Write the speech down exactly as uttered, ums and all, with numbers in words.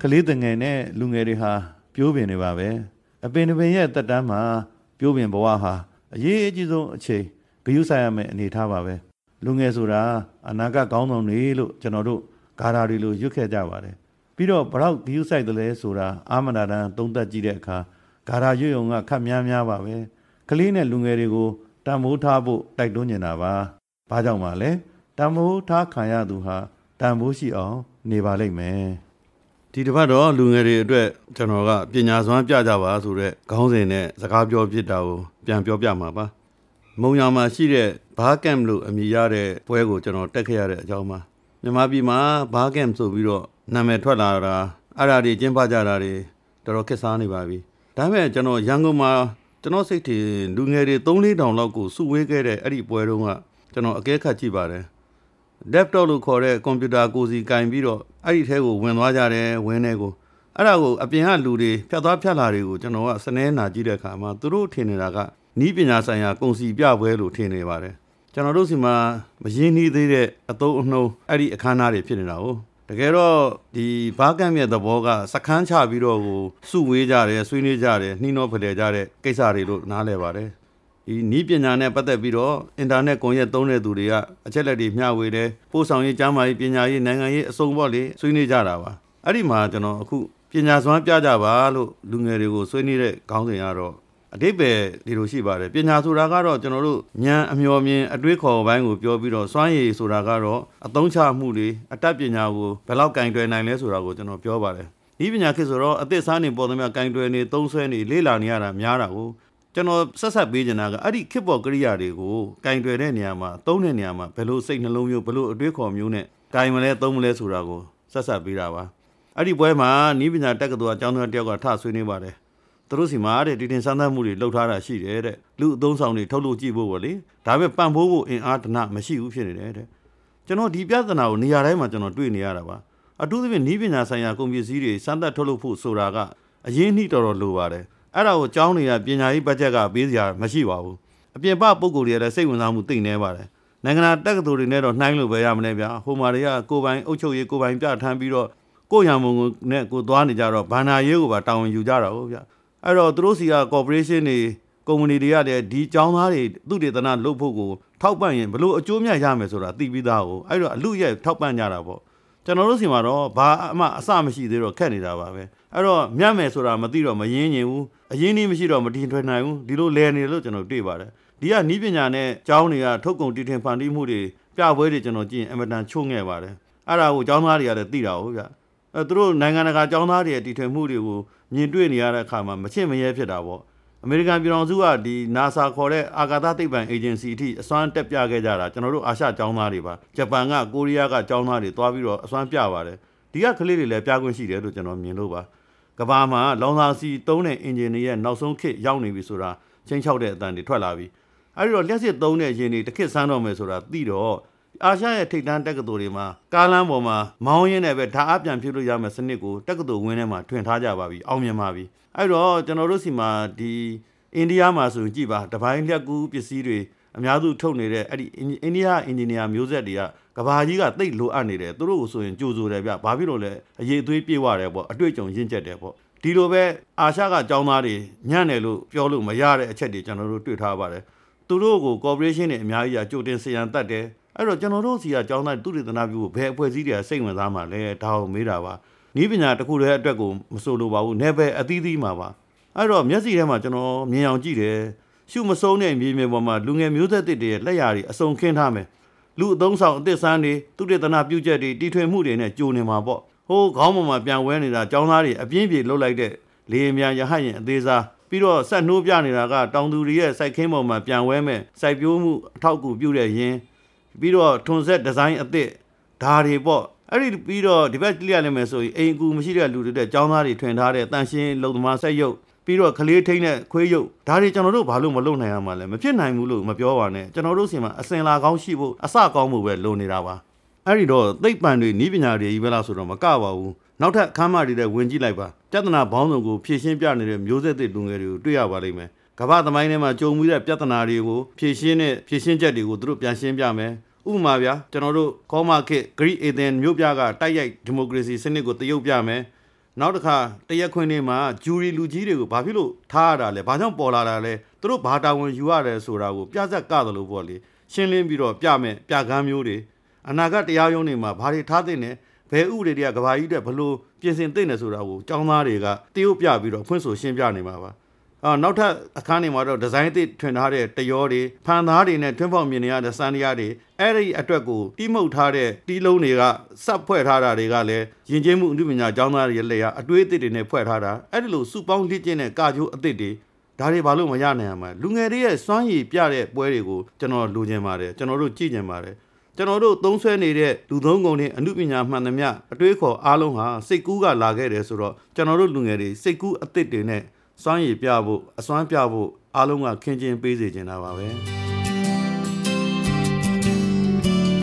လေးတငယ်နဲ့လူငယ်တွေဟာပြိုးပင်နေပါပဲအပင်ပင်ရဲ့တက်တန်းမှာပြိုးပင်ဘဝဟာအရေးအကြီးဆုံးအချိန်ဂရုစိုက်ရမယ့်အနေထားပါပဲလူငယ်ဆိုတာအနာဂတ်ကောင်းဆောင်တွေလို့ကျွန်တော်တို့ဂါရာတွေလိုရွတ်ခဲ့ကြပါတယ်ပြီးတော့ဘလောက်ဂရုစိုက်တယ်လဲဆိုတာအာမနာတန်သုံးသပ်ကြည့်တဲ့အခါဂါရာရွတ်ရုံကခက်များများပါပဲကလေးနဲ့လူငယ်တွေကိုတန်ဖိုးထားဖို့တိုက်တွန်းနေတာပါဘာကြောင့်ပါလဲတန်ဖိုးထားခံရသူဟာတန်ဖိုးရှိအောင်နေပါလိမ့်မယ်ဒီတစ်ပတ်တော့လူငယ်တွေအတွက်ကျွန်တော်ကပညာစွမ်းပြကြပါဆိုတဲ့ခေါင်းစဉ်နဲ့စကားပြောဖြစ်တာကိုပြန်ပြောပြမှာပါမုံရမှာရှိတဲ့ဘားကမ်လို့အမည်ရတဲ့ပွဲကိုကျွန်တော်တက်ခဲ့ရတဲ့အကြောင်းပါမြန်မာပြည်မှာဘားကမ်ဆိုပြီးတော့နာမည်ထွက်လာတာအဲ့ဒါတွေကျင်းပကြတာတွေတော်တော်ခက်စားနေပါပြီဒါပေမဲ့ကျွန်တော်ရန်ကုန်မှာကျွန်တော်စိတ်ထင်လူငယ်တွေ သုံးလေးတောင်လောက်ကိုစုဝေးခဲ့တဲ့အဲ့ဒီပွဲတုန်းကကျွန်တော်အကဲခတ်ကြည့်ပါတယ် laptop လို့ခေါ်တဲ့ကွန်ပျူတာကိုစီကင်ပြီးတော့အဲ့ဒီထဲကိုဝင်သွားကြတယ်ဝင်းထဲကိုအဲ့ဒါကိုအပြင်ကလူတွေဖြတ်သွားဖြတ်လာတွေကိုကျွန်တော်ကစနေနာကြည့်တဲ့အခါမှာသူတို့ထင်နေတာကနီးပညာဆိုင်ရာကုန်စီပြပွဲလို့ထင်နေပါတယ်ကျွန်တော်တို့စီမှာမရင်းနှီးသေးတဲ့အသုံးအနှုံးအဲ့ဒီအခမ်းအနားတွေဖြစ်နေတာဟုတ်တကယ်တော့ဒီဘားကမ်ရဲ့သဘောကစခန်းချပြီးတော့ကိုစုဝေးကြတယ်ဆွေးနွေးကြတယ်နှီးနှောဖလှယ်ကြတဲ့ကိစ္စတွေလို့နားလည်ပါတယ်ဒီနီးပညာနဲ့ပတ်သက်ပြီးတော့အင်တာနက်ကွန်ရက်သုံးတဲ့သူတွေကအချက်လက်တွေမျှဝေတယ်ပို့ဆောင်ရေးကျန်းမာရေးပညာရေးနိုင်ငံရေးအစုံပေါ့လေဆွေးနွေးကြတာပါအဲ့ဒီမှာကျွန်တော်အခုပညာစွမ်းပြကြပါလို့လူငယ်တွေကိုဆွေးနွေးတဲ့ခေါင်းစဉ်ကတော့အတိတ်ပဲဒီလိုရှိပါတယ်ပညာဆိုတာကတော့ကျွန်တော်တို့ဉာဏ်အမျှော်မြင်အတွေးခေါ်ပိုင်းကိုပြောပြီးတော့စွမ်းရည်ဆိုတာကတော့အသုံးချမှုတွေအတတ်ပညာကိုဘယ်လောက်ကင်တွယ်နိုင်လဲဆိုတာကိုကျွန်တော်ပြောပါတယ်ဒီပညာခေတ်ဆိုတော့အသစ်စားနေပေါ်သမျှကင်တွယ်နေသုံးဆွဲနေလေ့လာနေရတာများတာကိုကျွန်တော်ဆက်ဆက်ပေးနေတာကအဲ့ဒီခေတ်ပေါ်ကရိယာတွေကိုကင်တွယ်တဲ့နေရာမှာသုံးတဲ့နေရာမှာဘယ်လိုစိတ်နှလုံးမျိုးဘယ်လိုအတွေးခေါ်မျိုးနဲ့ကင်မလဲသုံးမလဲဆိုတာကိုဆက်ဆက်ပေးတာပါအဲ့ဒီပွဲမှာနီးပညာတက္ကသိုလ်အကျောင်းသားတယောက်ကထဆွေးနွေးပါတယ်သူတို့စီမှာတဲ့ဒီတင်စမ်းသပ်မှုတွေလှုပ်ထားတာရှိတယ်တဲ့လူအသုံးဆောင်တွေထုတ်လို့ကြည့်ဖို့ပေါ့လေဒါပေမဲ့ပံ့ပိုးဖို့အင်အားတနမရှိဘူးဖြစ်နေတယ်တဲ့ကျွန်တော်ဒီပြဿနာကိုနေရာတိုင်းမှာကျွန်တော်တွေ့နေရတာပါအထူးသဖြင့်နီးပညာဆိုင်ရာကုန်ပစ္စည်းတွေစမ်းသပ်ထုတ်လုပ်ဖို့ဆိုတာကအရင်းနှီးတော်တော်လိုပါတယ်အဲ့ဒါကိုကျောင်းတွေကပညာရေးဘတ်ဂျက်ကပေးစရာမရှိပါဘူးအပြင်ပပုံကိုယ်တွေလည်းစိတ်ဝင်စားမှုသိနေပါတယ်နိုင်ငံတကာတက္ကသိုလ်တွေနဲ့တော့နှိုင်းလို့ပဲရမလဲဗျာဟိုမှာတွေကကိုပိုင်အုပ်ချုပ်ရေးကိုပိုင်ပြထမ်းပြီးတော့ကိုရံမုံနဲ့ကိုသွားနေကြတော့ဘာနာရေးကိုပါတာဝန်ယူကြတာဟုတ်ဗျာအဲ့တော့သူတို့စီက corporation တွေကုမ္ပဏီတွေကလည်းဒီကျောင်းသားတွေသူတေသနလုပ်ဖို့ကိုထောက်ပံ့ရင်ဘလို့အကျိုးမြတ်ရမယ်ဆိုတာသိပြီးသားကိုအဲ့တော့အလူရဲ့ထောက်ပံ့ကြတာပေါ့ကျွန်တော်တို့စီမှာတော့ဘာအမှအစမရှိသေးတော့ခက်နေတာပါပဲအဲ့တော့မြတ်မယ်ဆိုတာမသိတော့မရင်းညင်ဘူးအရင်းနှီးမရှိတော့မတင်ထွင်နိုင်ဘူးဒီလိုလဲနေလို့ကျွန်တော်တွေ့ပါတယ်ဒီကနီးပညာနဲ့ကျောင်းတွေကထုတ်ကုန်တီထွင်ဖန်တီးမှုတွေပြပွဲတွေကျွန်တော်ကြည့်ရင်အမတန်ချုံငဲ့ပါတယ်အဲ့ဒါကိုကျောင်းသားတွေကလည်းသိတာဟုတ်ဗျအဲသူတို့နိုင်ငံတကာကျောင်းသားတွေတီထွင်မှုတွေကိုမြင်တွေ့နေရတဲ့အခါမှာမချစ်မရဲဖြစ်တာပေါ့အမေရိကန်ပြည်ထောင်စုကဒီ NASA ခေါ်တဲ့အာကာသသိပ္ပံ agency အထိအစွမ်းတက်ပြခဲ့ကြတာကျွန်တော်တို့အာရှကျောင်းသားတွေပါဂျပန်ကကိုရီးယားကကျောင်းသားတွေသွားပြီးတော့အစွမ်းပြပါတယ်ဒီကကလေးတွေလည်းပြခွင့်ရှိတယ်လို့ကျွန်တော်မြင်လို့ပါကဘာမှာလောင်စာစီသုံးတဲ့အင်ဂျင်တွေရဲ့နောက်ဆုံးခေတ်ရောက်နေပြီဆိုတာချင်းချောက်တဲ့အတန်တွေထွက်လာပြီအဲဒီတော့လျှက်စစ်သုံးတဲ့ယာဉ်တွေတစ်ခေတ်စမ်းတော့မယ်ဆိုတာသိတော့အာရှရဲ့ထိပ်တန်းတက္ကသိုလ်တွေမှာကားလမ်းပေါ်မှာမောင်းရင်းနဲ့ပဲဓာတ်အပြန်ဖြည့်လို့ရမယ့်စနစ်ကိုတက္ကသိုလ်ဝင်းထဲမှာထွင်ထားကြပါပြီအောင်မြင်ပါပြီအဲ့တော့ကျွန်တော်တို့စီမှာဒီအိန္ဒိယမှာဆိုကြည့်ပါတပိုင်းလျက်ကူးပစ္စည်းတွေအများစုထုတ်နေတဲ့အဲ့ဒီအိန္ဒိယအင်ဂျင်နီယာမျိုးဆက်တွေကကဘာကြီးကသိတ်လိုအပ်နေတယ်သူတို့ကိုဆိုရင်ကြိုးစိုးတယ်ဗျဘာဖြစ်လို့လဲအရေးအသွေးပြေးသွားတယ်ပေါ့အတွေ့အကြုံရင့်ကျက်တယ်ပေါ့ဒီလိုပဲအာရှကကျောင်းသားတွေညံ့တယ်လို့ပြောလို့မရတဲ့အချက်တွေကျွန်တော်တို့တွေ့ထားပါတယ်သူတို့ကို corporation တွေအများကြီးကကြိုတင်စီရန်တတ်တယ်အဲ့တော့ကျွန်တော်တို့စီကကျောင်းသားသူတေသနာပြုကိုဘယ်အဖွဲ့အစည်းတွေကစိတ်ဝင်စားမှလဲဒါကိုမေးတာပါနီးပညာတစ်ခုတည်းအတွက်ကိုမဆိုလိုပါဘူးနယ်ပယ်အသီးသီးမှာပါအဲ့တော့မျက်စိထဲမှာကျွန်တော်မြင်အောင်ကြည့်တယ်ရှုမဆုံးတဲ့မြေမြေပေါ်မှာလူငယ်မျိုးဆက်သစ်တွေလက်ရာတွေအစုံခင်းထားမယ်လူအသုံးဆောင်အသစ်ဆန်းတွေသူတေသနာပြုချက်တွေတီထွင်မှုတွေနဲ့ကြိုနေမှာပေါ့ဟိုးခေါင်းပေါ်မှာပြန်ဝဲနေတာကျောင်းသားတွေအပြင်းပြေလှုပ်လိုက်တဲ့လေအမြန်ရဟတ်ရင်အသေးစားပြီးတော့ဆက်နှိုးပြနေတာကတောင်သူတွေရဲ့စိုက်ခင်းပေါ်မှာပြန်ဝဲမဲ့စိုက်ပျိုးမှုအထောက်အကူပြုတဲ့ယင်းပြီးတော့ထွန်ဆက်ဒီဇိုင်းအသစ်ဓာတွေပေါ့အဲ့ဒီပြီးတော့ဒီဘက်ကြည့်ရလိမ့်မယ်ဆိုရင်အိမ်ကူမရှိတဲ့လူတွေတဲ့ကျောင်းသားတွေထွင်ထားတဲ့တန်ရှင်းလုံသမားဆက်ရုပ်ပြီးတော့ကလေးထိန်းတဲ့ခွေးရုပ်ဒါတွေကျွန်တော်တို့ဘာလို့မလုပ်နိုင်ရမှာလဲမဖြစ်နိုင်ဘူးလို့မပြောပါနဲ့ကျွန်တော်တို့စီမှာအစင်လာကောင်းရှိဖို့အစကောင်းဖို့ပဲလိုနေတာပါအဲ့ဒီတော့သိပ္ပံတွေနည်းပညာတွေကြီးပဲလားဆိုတော့မကပါဘူးနောက်ထပ်အခမ်းအနားတွေနဲ့ဝင်ကြည့်လိုက်ပါပြဿနာဘောင်းစုံကိုဖြေရှင်းပြနေတဲ့မျိုးဆက်သစ်လူငယ်တွေကိုတွေ့ရပါလိမ့်မယ်ကမ္ဘာသမိုင်းထဲမှာကြုံပြီးတဲ့ပြဿနာတွေကိုဖြေရှင်းတဲ့ဖြေရှင်းချက်တွေကိုသူတို့ပြန်ရှင်းပြမယ်ဥပမာဗျာကျွန်တော်တို့ကောမာခေတ်ဂရိအေသင်မြို့ပြကတိုက်ရိုက်ဒီမိုကရေစီစနစ်ကိုတရုတ်ပြမယ်နောက်တစ်ခါတရက်ခွင်တွေမှာဂျူရီလူကြီးတွေကိုဘာဖြစ်လို့ထားရတာလဲဘာကြောင့်ပေါ်လာတာလဲသူတို့ဘာတာဝန်ယူရတယ်ဆိုတာကိုပြဆက်ကြတယ်လို့ပေါ့လေရှင်းလင်းပြီးတော့ပြမယ်ပြကမ်းမျိုးတွေအနာဂတ်တရားရုံးတွေမှာဘာတွေထားတဲ့နဲ့ဘယ်ဥပဒေတွေကကဘာကြီးတဲ့ဘလို့ပြင်ဆင်သိနေဆိုတာကိုចောင်းသားတွေကတရုတ်ပြပြီးတော့ဖွင့်ဆိုရှင်းပြနေမှာပါအော်နောက်ထပ်အခန်းတွေမှာတော့ဒီဇိုင်းသစ်ထွင်ထားတဲ့တရောတွေဖန်သားတွေနဲ့ထွန်းပေါက်မြင်နေရတဲ့စံတရားတွေအဲ့ဒီအတွက်ကိုတီးမှုတ်ထားတဲ့တီးလုံးတွေကစပ်ဖွဲ့ထားတာတွေကလည်းယဉ်ကျေးမှုအမှုပညာကျောင်းသားတွေရဲ့လက်ရအတွေးအသစ်တွေနဲ့ဖွဲ့ထားတာအဲ့ဒီလိုစုပေါင်းလက်ကျင့်တဲ့ကာချိုးအသစ်တွေဒါတွေဘာလို့မရနိုင်ရမှာလူငယ်တွေရဲ့စွမ်းရည်ပြတဲ့ပွဲတွေကိုကျွန်တော်လိုချင်ပါတယ်ကျွန်တော်တို့ကြည့်ချင်ပါတယ်ကျွန်တော်တို့သုံးဆွဲနေတဲ့လူသုံးကုန်တွေအမှုပညာမှန်သမျှအတွေးခေါ်အားလုံးဟာစိတ်ကူးကလာခဲ့တယ်ဆိုတော့ကျွန်တော်တို့လူငယ်တွေစိတ်ကူးအသစ်တွေနဲ့စွမ်းရည်ပြဖို့အစွမ်းပြဖို့အားလုံးကခင်းကျင်းပေးစေချင်တာပါပဲ